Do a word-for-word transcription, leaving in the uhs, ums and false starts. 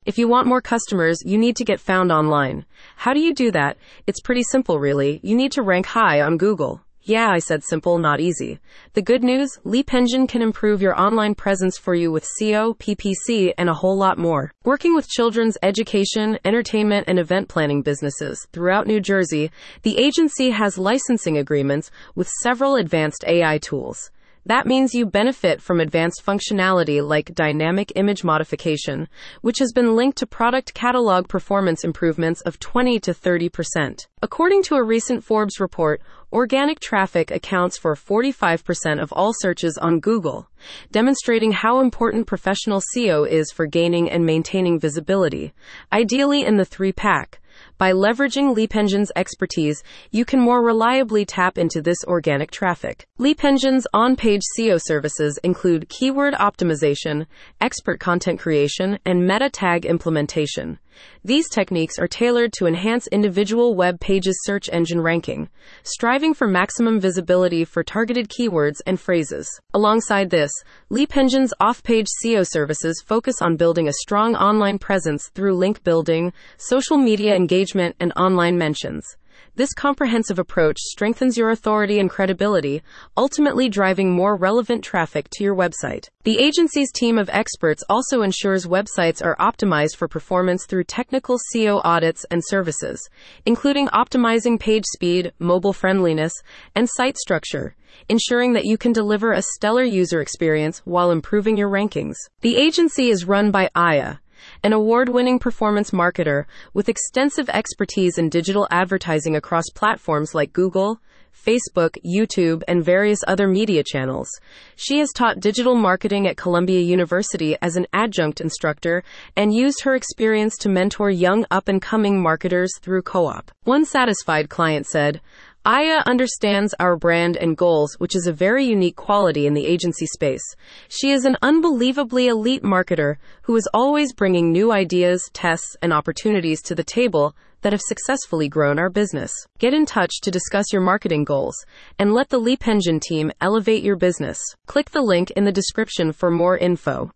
If you want more customers, you need to get found online. How do you do that? It's pretty simple, really. You need to rank high on Google. Yeah, I said simple, not easy. The good news, Leap Engine can improve your online presence for you with S E O, P P C, and a whole lot more. Working with children's education, entertainment, and event planning businesses throughout New Jersey, the agency has licensing agreements with several advanced A I tools. That means you benefit from advanced functionality like dynamic image modification, which has been linked to product catalog performance improvements of twenty to thirty percent. According to a recent Forbes report, organic traffic accounts for forty-five percent of all searches on Google, demonstrating how important professional S E O is for gaining and maintaining visibility, ideally in the three-pack. By leveraging Leap Engine's expertise, you can more reliably tap into this organic traffic. Leap Engine's on-page S E O services include keyword optimization, expert content creation, and meta tag implementation. These techniques are tailored to enhance individual web pages' search engine ranking, striving for maximum visibility for targeted keywords and phrases. Alongside this, Leap Engine's off-page S E O services focus on building a strong online presence through link building, social media engagement, and online mentions. This comprehensive approach strengthens your authority and credibility, ultimately driving more relevant traffic to your website. The agency's team of experts also ensures websites are optimized for performance through technical S E O audits and services, including optimizing page speed, mobile friendliness, and site structure, ensuring that you can deliver a stellar user experience while improving your rankings. The agency is run by Aya, an award-winning performance marketer with extensive expertise in digital advertising across platforms like Google, Facebook, YouTube, and various other media channels. She has taught digital marketing at Columbia University as an adjunct instructor and used her experience to mentor young up-and-coming marketers through Co-op. One satisfied client said, Aya understands our brand and goals, which is a very unique quality in the agency space. She is an unbelievably elite marketer who is always bringing new ideas, tests, and opportunities to the table that have successfully grown our business. Get in touch to discuss your marketing goals and let the Leap Engine team elevate your business. Click the link in the description for more info.